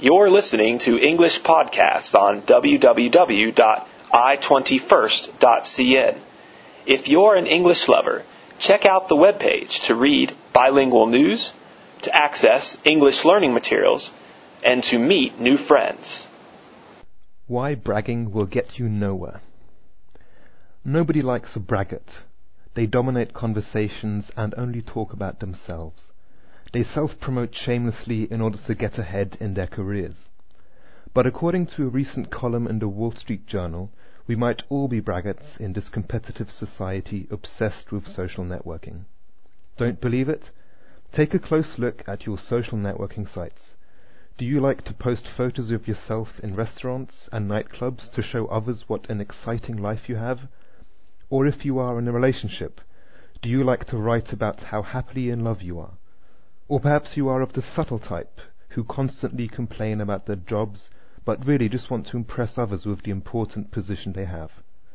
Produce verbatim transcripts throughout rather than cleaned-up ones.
You're listening to English podcasts on w w w dot i twenty-first dot c n. If you're an English lover, check out the webpage to read bilingual news, to access English learning materials, and to meet new friends. Why bragging will get you nowhere. Nobody likes a braggart. They dominate conversations and only talk about themselves. They self-promote shamelessly in order to get ahead in their careers. But according to a recent column in the Wall Street Journal, we might all be braggarts in this competitive society obsessed with social networking. Don't believe it? Take a close look at your social networking sites. Do you like to post photos of yourself in restaurants and nightclubs to show others what an exciting life you have? Or if you are in a relationship, do you like to write about how happily in love you are? Or perhaps you are of the subtle type, who constantly complain about their jobs, but really just want to impress others with the important position they have.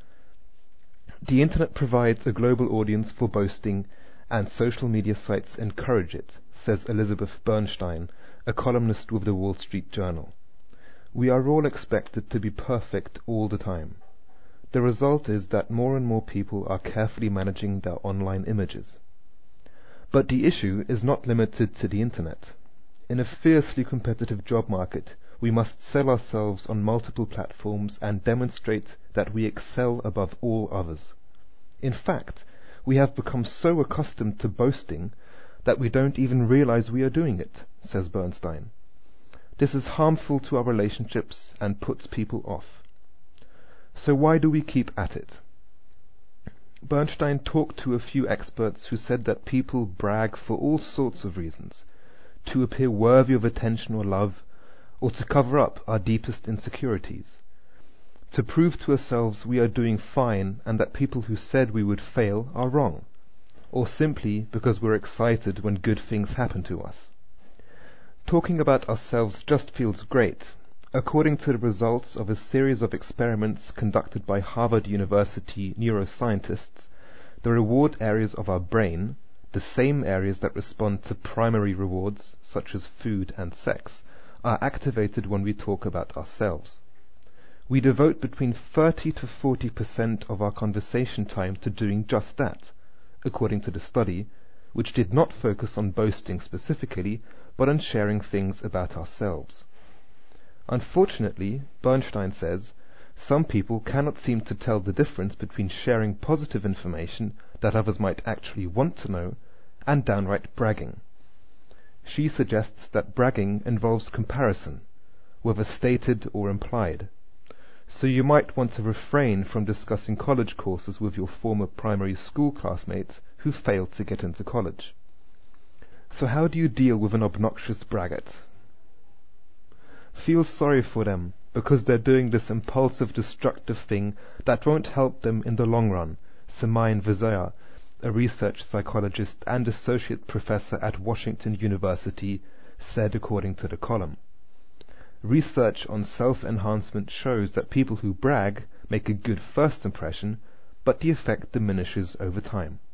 The Internet provides a global audience for boasting, and social media sites encourage it, says Elizabeth Bernstein, a columnist with the Wall Street Journal. We are all expected to be perfect all the time. The result is that more and more people are carefully managing their online images. But the issue is not limited to the Internet. In a fiercely competitive job market, we must sell ourselves on multiple platforms and demonstrate that we excel above all others. In fact, we have become so accustomed to boasting that we don't even realize we are doing it, says Bernstein. This is harmful to our relationships and puts people off. So why do we keep at it? Bernstein talked to a few experts who said that people brag for all sorts of reasons, to appear worthy of attention or love, or to cover up our deepest insecurities, to prove to ourselves we are doing fine and that people who said we would fail are wrong, or simply because we're excited when good things happen to us. Talking about ourselves just feels great. According to the results of a series of experiments conducted by Harvard University neuroscientists, the reward areas of our brain, the same areas that respond to primary rewards, such as food and sex, are activated when we talk about ourselves. We devote between thirty to forty percent of our conversation time to doing just that, according to the study, which did not focus on boasting specifically, but on sharing things about ourselves. Unfortunately, Bernstein says, some people cannot seem to tell the difference between sharing positive information that others might actually want to know and downright bragging. She suggests that bragging involves comparison, whether stated or implied. So you might want to refrain from discussing college courses with your former primary school classmates who failed to get into college. So how do you deal with an obnoxious braggart? Feel sorry for them because they're doing this impulsive, destructive thing that won't help them in the long run, Semaine Vizaya, a research psychologist and associate professor at Washington University, said according to the column. Research on self-enhancement shows that people who brag make a good first impression, but the effect diminishes over time.